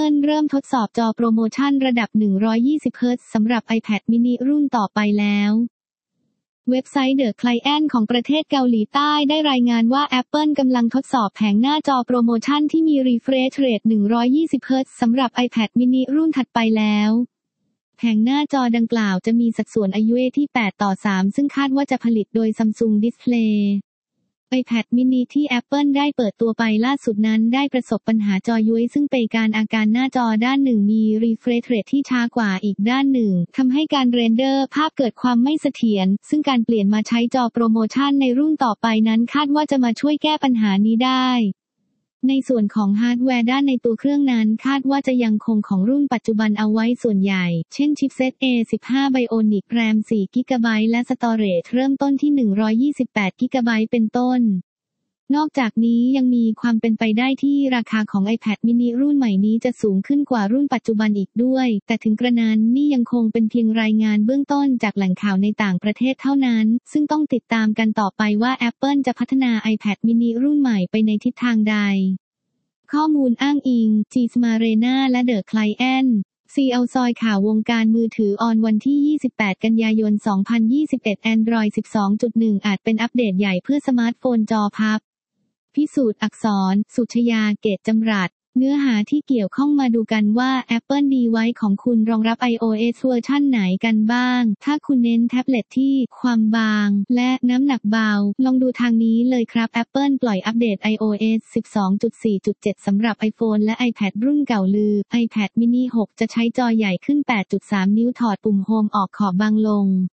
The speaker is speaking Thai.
Apple เริ่มทดสอบจอโปรโมชั่นระดับ 120 Hz สำหรับ iPad mini รุ่นต่อไปแล้ว เว็บไซต์ The Client ของประเทศเกาหลีใต้ได้รายงานว่า Apple กำลังทดสอบแผงหน้าจอโปรโมชั่นที่มี refresh rate 120 Hz สำหรับ iPad mini รุ่นถัดไปแล้วแผงหน้าจอดังกล่าวจะมีสัดส่วน IUA ที่ 8:3 ซึ่งคาดว่าจะผลิตโดย Samsung Display iPad mini ที่ Apple ได้เปิดตัวไปล่าสุดนั้นได้ประสบปัญหาจอย้วยซึ่งเป็นอาการหน้าจอด้านหนึ่งมี refresh rate ที่ช้ากว่าอีกด้านหนึ่งทำให้การเรนเดอร์ภาพเกิดความไม่เสถียรซึ่งการเปลี่ยนมาใช้จอโปรโมชั่นในรุ่นต่อไปนั้นคาดว่าจะมาช่วยแก้ปัญหานี้ได้ในส่วนของฮาร์ดแวร์ด้านในตัวเครื่องนั้นคาดว่าจะยังคงของรุ่นปัจจุบันเอาไว้ส่วนใหญ่เช่นชิปเซต A15 Bionic RAM 4GB และสตอเรจเริ่มต้นที่ 128GB เป็นต้นนอกจากนี้ยังมีความเป็นไปได้ที่ราคาของ iPad mini รุ่นใหม่นี้จะสูงขึ้นกว่ารุ่นปัจจุบันอีกด้วยแต่ถึงกระนั้นนี่ยังคงเป็นเพียงรายงานเบื้องต้นจากแหล่งข่าวในต่างประเทศเท่านั้นซึ่งต้องติดตามกันต่อไปว่า Apple จะพัฒนา iPad mini รุ่นใหม่ไปในทิศทางใดข้อมูลอ้างอิง Gsmarena และ The Client CL ซอยข่าววงการมือถือออนวันที่ 28 กันยายน 2021 Android 12.1 อาจเป็นอัปเดตใหญ่เพื่อสมาร์ทโฟนจอพับพิสูจน์อักษร สุชยา เกตจำรัดเนื้อหาที่เกี่ยวข้องมาดูกันว่า Apple device ของคุณรองรับ iOS เวอร์ชันไหนกันบ้าง ถ้าคุณเน้นแท็บเล็ตที่ความบางและน้ำหนักเบาลองดูทางนี้เลยครับ Apple ปล่อยอัปเดต iOS 12.4.7 สำหรับ iPhone และ iPad รุ่นเก่าลือ iPad mini 6 จะใช้จอใหญ่ขึ้น 8.3 นิ้วถอดปุ่มโฮมออกขอบบางลง